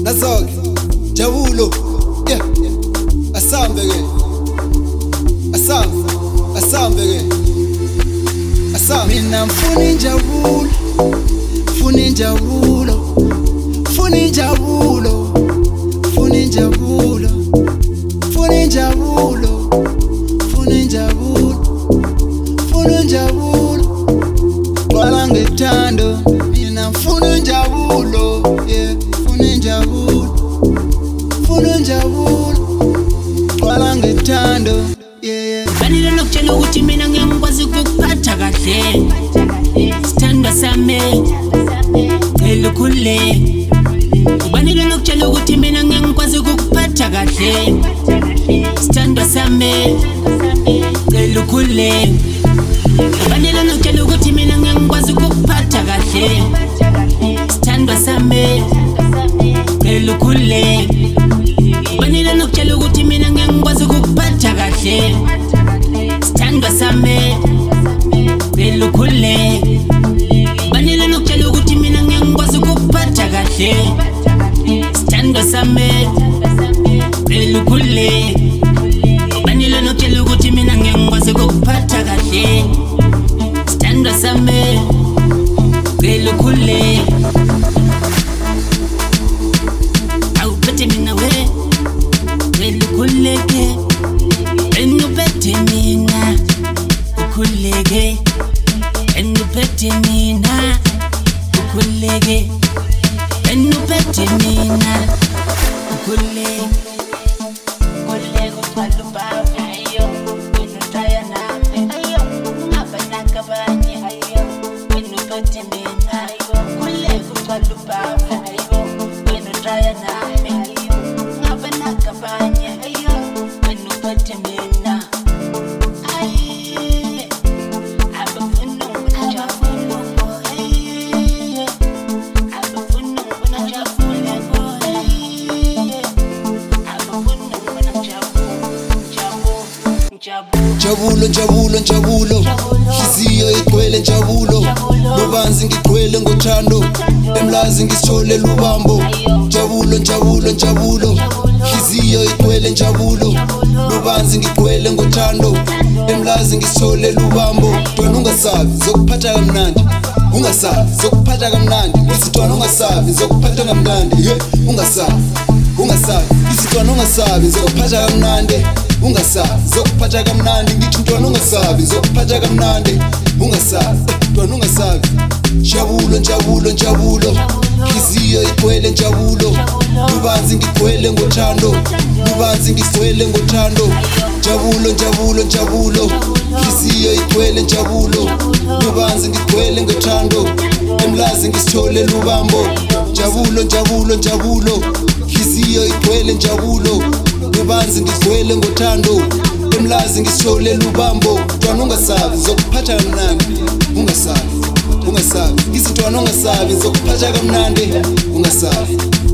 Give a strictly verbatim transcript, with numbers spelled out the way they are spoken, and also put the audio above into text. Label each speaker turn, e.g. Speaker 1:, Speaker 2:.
Speaker 1: Nazo-ke Jabulo, yeah, asambe-ke, asambe, asambe-ke, asambe. Mina mfuna injabulo, mfuna injabulo, mfuna injabulo, mfuna injabulo, mfuna injabulo, mfuna injabulo, mfuna injabulo, gcwala ngethando. Mina mfuna injabulo, yeah, mfuna injabulo, mfuna injabulo, gcwala ngethando, yeah.
Speaker 2: Fanele lokutshela ukuthi mina ngiyakwazi ukukuphatha kahle, sithandwa sami elukhule. Fanele lokutshela ukuthi mina ngiyakwazi ukukuphatha kahle, sithandwa sami elukhule. Fanele lokutshela ukuthi mina ngiyakwazi ukukuphatha kahle, sithandwa sami elukhule. Fanele lokutshela ukuthi mina ngiyakwazi ukukuphatha kahle, sithandwa sami elukhule. Fanele lokutshela ukuthi mina ngiyakwazi ukukuphatha kahle, sithandwa sami elukhule. Fanele lokutshela ukuthi mina ngiyakwazi ukukuphatha kahle, sithandwa sami elukhule. Awuphethe mina we elukhuleke, enuphethe mina ukhuleke, enuphethe mina ukhuleke, enuphethe mina ukhuleke. Ukhuleke uthwala ubaba, ayo, wena uthaya nami, ayo, ngabana kabanye, ayo, wena uphethe mina, ayo, ukhuleke uthwala ubaba, ayo, wena uthaya nami, ayo, ngabana kabanye, ayo, wena uphethe mina. Aye, abafuna ukujabula, aye, abafuna ukujabula, aye, abafuna ukujabula,
Speaker 1: Jabulo, njabulo, njabulo, hliziyo igcwele njabulo, lubanzi ngigcwele ngothando, emlazi ngisithole lubambo. Jabulo, njabulo, njabulo, hliziyo igcwele njabulo, lubanzi ngigcwele ngothando, emlazi ngisithole lubambo. Ntwana ungasabi zokuphatha kamnandi, ungasabi zokuphatha kamnandi, isitwana ungasabi zokuphatha kamnandi, yeah, ungasabi, ungasabi, isitwana ungasabi zokuphatha kamnandi, ungasabi zokuphatha kamnandi. Ngithi ntwana ungasabi zokuphatha kamnandi, ungasabi, ntwana ungasabi. Jabulo, njabulo, njabulo, hliziyo igcwele njabulo, lubanzi ngigcwele ngothando, lubanzi ngigcwele ngothando. Jabulo, njabulo, njabulo, hliziyo igcwele njabulo, lubanzi ngigcwele ngothando, emlazi ngisithole lubambo. Jabulo, njabulo, njabulo, hliziyo igcwele njabulo, lubanzi ngigcwele ngothando, emlazi ngisithole lubambo. Ntwana ungasabi zokuphatha kamnandi, ungasabi, ungasabi, isitwana ungasabi zokuphatha kamnandi, ungasabi.